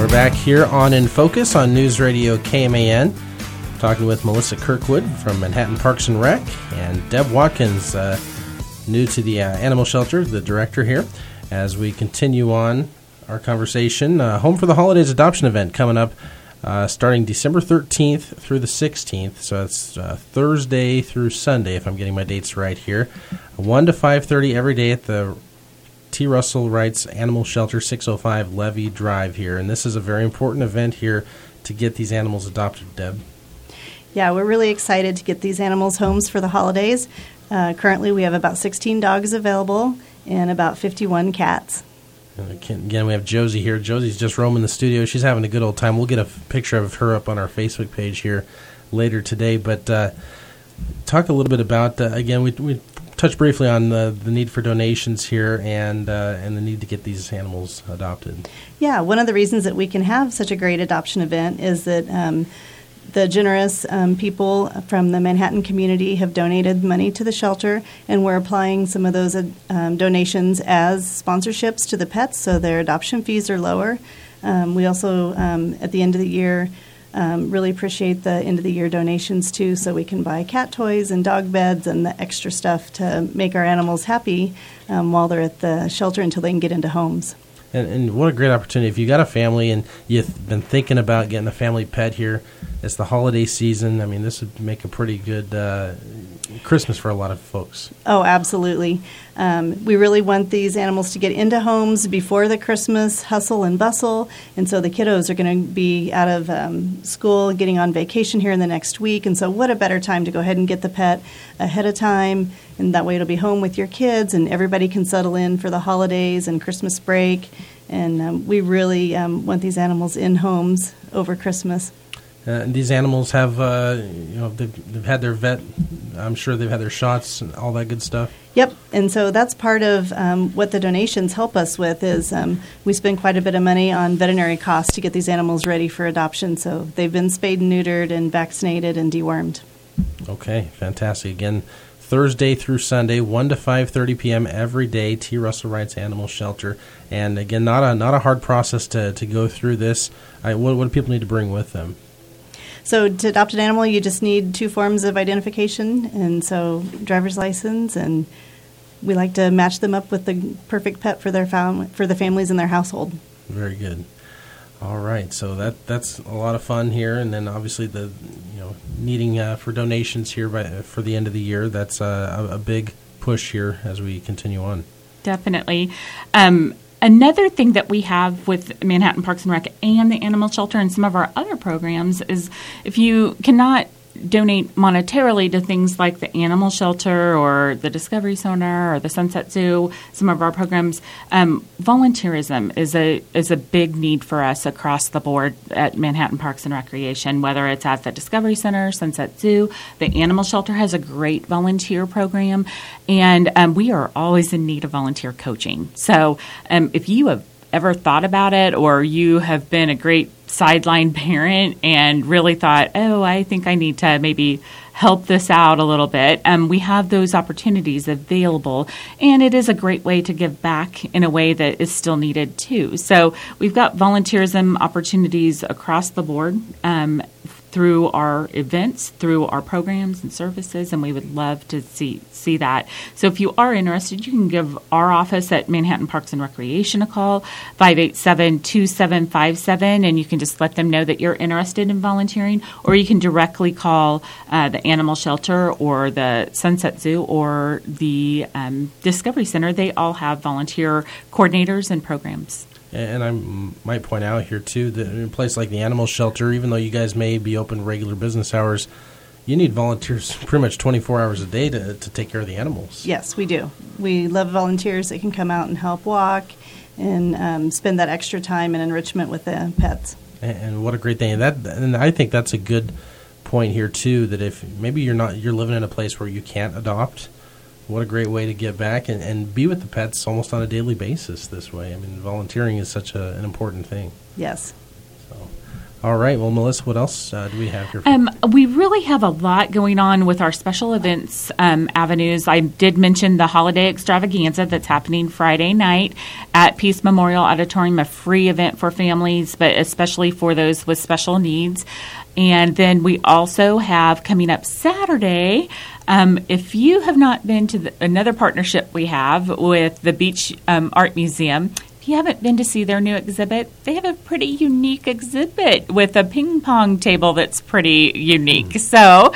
We're back here on In Focus on News Radio KMAN, talking with Melissa Kirkwood from Manhattan Parks and Rec and Deb Watkins, new to the animal shelter, the director here, as we continue on our conversation. Home for the Holidays adoption event coming up starting December 13th through the 16th, so it's Thursday through Sunday, if I'm getting my dates right here, 1 to 5:30 every day at the T. Russell Wright's Animal Shelter, 605 Levy Drive here. And this is a very important event here to get these animals adopted, Deb. Yeah, we're really excited to get these animals homes for the holidays. Currently, we have about 16 dogs available and about 51 cats. Again, we have Josie here. Josie's just roaming the studio. She's having a good old time. We'll get a picture of her up on our Facebook page here later today. But talk a little bit about, again, we touch briefly on the need for donations here and the need to get these animals adopted. Yeah, one of the reasons that we can have such a great adoption event is that the generous people from the Manhattan community have donated money to the shelter, and we're applying some of those donations as sponsorships to the pets, so their adoption fees are lower. We also, at the end of the year, really appreciate the end-of-the-year donations, too, so we can buy cat toys and dog beds and the extra stuff to make our animals happy while they're at the shelter until they can get into homes. And what a great opportunity. If you got a family and you've been thinking about getting a family pet here, it's the holiday season. I mean, this would make a pretty good Christmas for a lot of folks. Oh, absolutely. We really want these animals to get into homes before the Christmas hustle and bustle. And so the kiddos are going to be out of school, getting on vacation here in the next week. And so what a better time to go ahead and get the pet ahead of time. And that way it'll be home with your kids and everybody can settle in for the holidays and Christmas break. And we really want these animals in homes over Christmas. And these animals have, they've had their vet. I'm sure they've had their shots and all that good stuff. Yep, and so that's part of what the donations help us with is we spend quite a bit of money on veterinary costs to get these animals ready for adoption. So they've been spayed and neutered and vaccinated and dewormed. Okay, fantastic. Again, Thursday through Sunday, 1 to 5:30 p.m. every day, T. Russell Wright's Animal Shelter. And again, not a hard process to go through this. What do people need to bring with them? So to adopt an animal, you just need 2 forms of identification, and so driver's license, and we like to match them up with the perfect pet for their for the families in their household. Very good. All right, so that's a lot of fun here, and then obviously the needing for donations here for the end of the year. That's a big push here as we continue on. Definitely. Another thing that we have with Manhattan Parks and Rec and the Animal Shelter and some of our other programs is if you cannot donate monetarily to things like the Animal Shelter or the Discovery Center or the Sunset Zoo, some of our programs, volunteerism is a big need for us across the board at Manhattan Parks and Recreation, whether it's at the Discovery Center, Sunset Zoo. The Animal Shelter has a great volunteer program, and we are always in need of volunteer coaching. So if you have ever thought about it, or you have been a great sideline parent and really thought, oh, I think I need to maybe help this out a little bit, we have those opportunities available, and it is a great way to give back in a way that is still needed too. So we've got volunteerism opportunities across the board through our events, through our programs and services, and we would love to see that. So if you are interested, you can give our office at Manhattan Parks and Recreation a call, 587-2757, and you can just let them know that you're interested in volunteering, or you can directly call the Animal Shelter or the Sunset Zoo or the Discovery Center. They all have volunteer coordinators and programs. And I might point out here, too, that in a place like the Animal Shelter, even though you guys may be open regular business hours, you need volunteers pretty much 24 hours a day to take care of the animals. Yes, we do. We love volunteers that can come out and help walk and spend that extra time and enrichment with the pets. And what a great thing. And I think that's a good point here, too, that if maybe you're living in a place where you can't adopt, what a great way to get back and be with the pets almost on a daily basis this way. I mean, volunteering is such an important thing. Yes. So, All right. Well, Melissa, what else do we have here? We really have a lot going on with our special events avenues. I did mention the holiday extravaganza that's happening Friday night at Peace Memorial Auditorium, a free event for families, but especially for those with special needs. And then we also have coming up Saturday, if you have not been to another partnership we have with the Beach Art Museum, if you haven't been to see their new exhibit, they have a pretty unique exhibit with a ping pong table that's pretty unique. So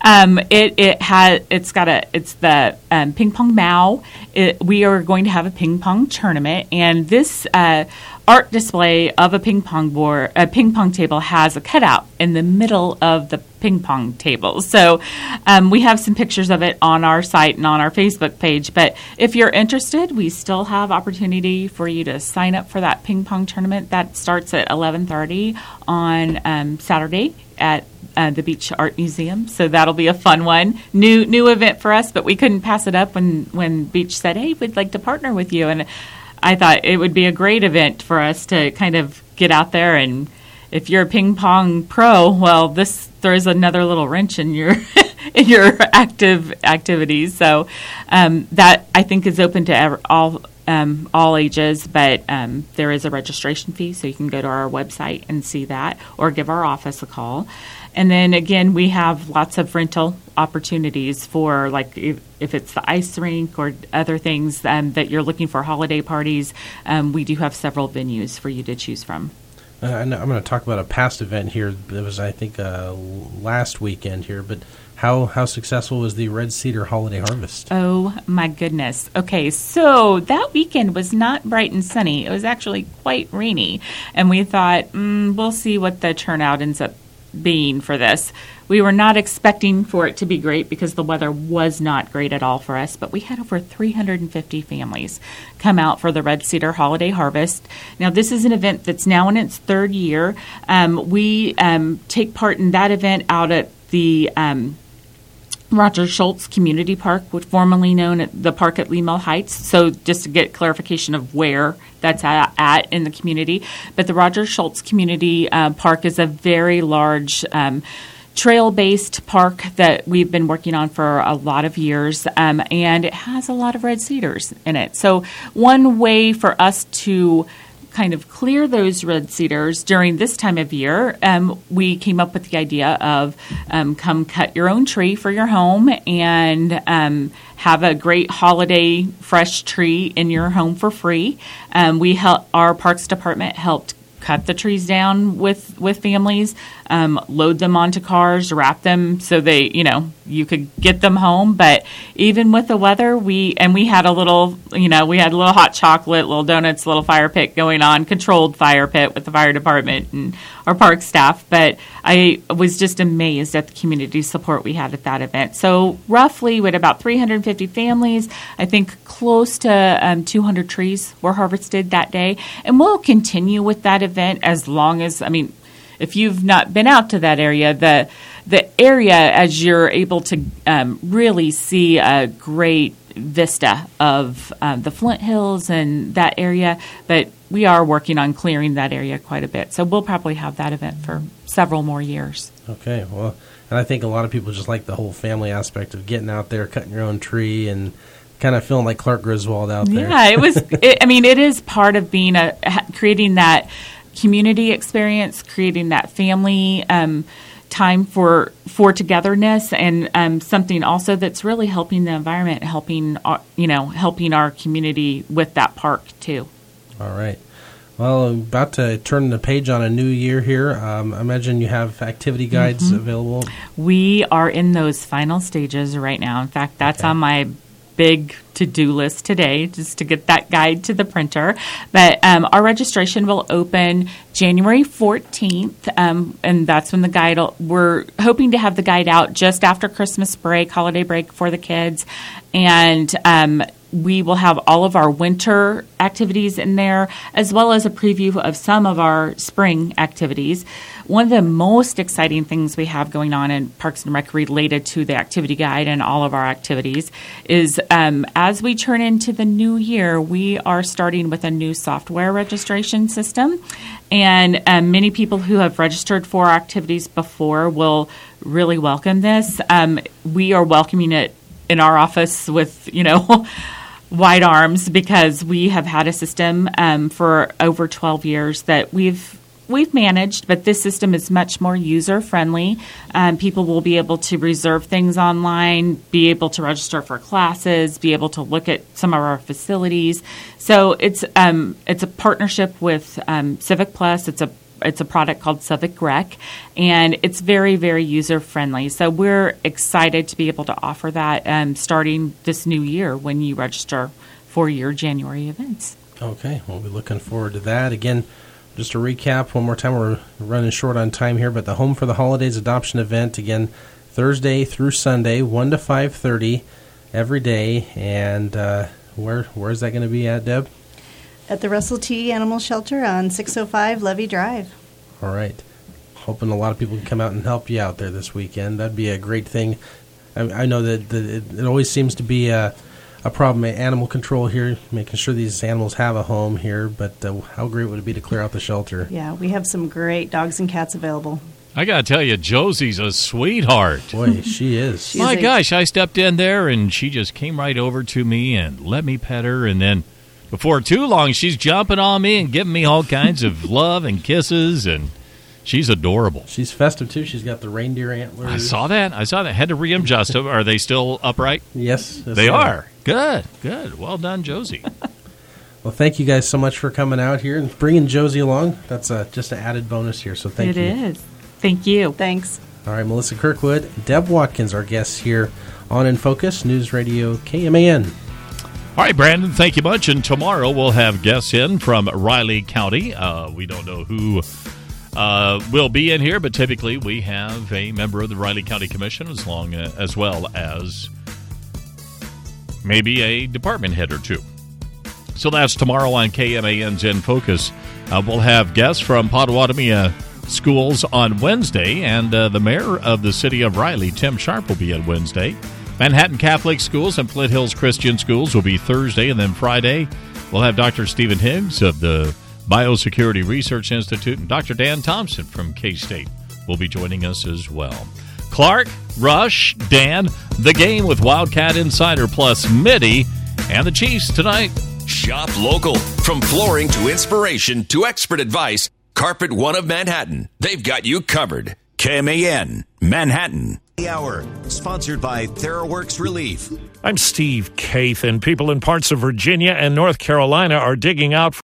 it's the ping pong Mao. We are going to have a ping pong tournament, and this art display of a ping pong table has a cutout in the middle of the ping pong table. So we have some pictures of it on our site and on our Facebook page. But if you're interested, we still have opportunity for you to sign up for that ping pong tournament. That starts at 11:30 on Saturday at the Beach Art Museum. So that'll be a fun one. New event for us, but we couldn't pass it up when Beach said, hey, we'd like to partner with you. And I thought it would be a great event for us to kind of get out there, and if you're a ping pong pro, well, this throws another little wrench in your in your activities. So that I think is open to all ages, but there is a registration fee, so you can go to our website and see that, or give our office a call. And then again, we have lots of rental opportunities for, like, if it's the ice rink or other things that you're looking for holiday parties. We do have several venues for you to choose from. I'm going to talk about a past event here. It was, I think, last weekend here, but how successful was the Red Cedar Holiday Harvest? Oh, my goodness. Okay, so that weekend was not bright and sunny. It was actually quite rainy, and we thought, we'll see what the turnout ends up being for this. We were not expecting for it to be great because the weather was not great at all for us, but we had over 350 families come out for the Red Cedar Holiday Harvest. Now, this is an event that's now in its third year. We take part in that event out at the Roger Schultz Community Park, which formerly known as the park at Lee Mill Heights. So just to get clarification of where that's at in the community. But the Roger Schultz Community Park is a very large trail-based park that we've been working on for a lot of years, and it has a lot of red cedars in it. So one way for us to kind of clear those red cedars during this time of year, we came up with the idea of come cut your own tree for your home and have a great holiday fresh tree in your home for free. Our Parks Department helped cut the trees down with families, load them onto cars, wrap them so you could get them home. But even with the weather, we had a little hot chocolate, little donuts, little fire pit going on, controlled fire pit with the fire department and our park staff. But I was just amazed at the community support we had at that event. So roughly with about 350 families, I think close to 200 trees were harvested that day. And we'll continue with that event as long as, if you've not been out to that area, the area, as you're able to really see a great vista of the Flint Hills and that area, but we are working on clearing that area quite a bit. So we'll probably have that event for several more years. Okay, well, and I think a lot of people just like the whole family aspect of getting out there, cutting your own tree, and kind of feeling like Clark Griswold out there. Yeah, it is part of being creating that community experience, creating that family time for togetherness, and something also that's really helping the environment, helping our community with that park too. All right. Well, I'm about to turn the page on a new year here. I imagine you have activity guides available. We are in those final stages right now. In fact, that's on my big to-do list today, just to get that guide to the printer. But our registration will open January 14th, and that's when the guide, we're hoping to have the guide out just after Christmas break, holiday break for the kids. And we will have all of our winter activities in there, as well as a preview of some of our spring activities. One of the most exciting things we have going on in Parks and Rec related to the activity guide and all of our activities is as we turn into the new year, we are starting with a new software registration system. And many people who have registered for our activities before will really welcome this. We are welcoming it in our office with, wide arms, because we have had a system for over 12 years that we've managed, but this system is much more user-friendly. People will be able to reserve things online, be able to register for classes, be able to look at some of our facilities. So it's a partnership with Civic Plus. It's a product called Civic Rec, and it's very, very user-friendly. So we're excited to be able to offer that starting this new year when you register for your January events. Okay, well, we're looking forward to that. Again, just to recap one more time, we're running short on time here, but the Home for the Holidays adoption event, again, Thursday through Sunday, 1 to 5:30 every day. And where is that going to be at, Deb? At the Russell T. Animal Shelter on 605 Levy Drive. All right. Hoping a lot of people can come out and help you out there this weekend. That'd be a great thing. I know that it always seems to be a problem at animal control here, making sure these animals have a home here, but how great would it be to clear out the shelter? Yeah, we have some great dogs and cats available. I got to tell you, Josie's a sweetheart. Boy, she is. My gosh, I stepped in there, and she just came right over to me and let me pet her, and then before too long, she's jumping on me and giving me all kinds of love and kisses, and she's adorable. She's festive, too. She's got the reindeer antlers. I saw that. Had to readjust them. Are they still upright? Yes. They are. Good. Well done, Josie. Well, thank you guys so much for coming out here and bringing Josie along. That's just an added bonus here, so thank you. It is. Thank you. Thanks. All right, Melissa Kirkwood, Deb Watkins, our guests here on In Focus, News Radio KMAN. All right, Brandon, thank you much. And tomorrow we'll have guests in from Riley County. We don't know who will be in here, but typically we have a member of the Riley County Commission as well as maybe a department head or two. So that's tomorrow on KMAN's In Focus. We'll have guests from Potawatomi schools on Wednesday, and the mayor of the city of Riley, Tim Sharp, will be on Wednesday. Manhattan Catholic Schools and Flint Hills Christian Schools will be Thursday, and then Friday we'll have Dr. Stephen Higgs of the Biosecurity Research Institute and Dr. Dan Thompson from K-State will be joining us as well. Clark, Rush, Dan, the game with Wildcat Insider plus Midi, and the Chiefs tonight. Shop local. From flooring to inspiration to expert advice, Carpet One of Manhattan. They've got you covered. KMAN, Manhattan. The Hour, sponsored by TheraWorks Relief. I'm Steve Kaith, and people in parts of Virginia and North Carolina are digging out